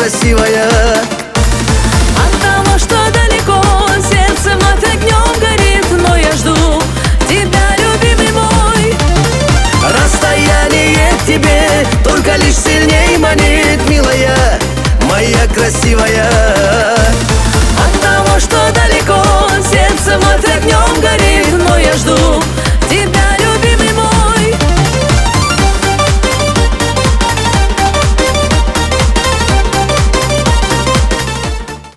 красивая. От того, что далеко, сердце вновь огнем горит, но я жду тебя, любимый мой. Расстояние к тебе только лишь сильней манит, милая моя красивая. От того, что далеко, сердце вновь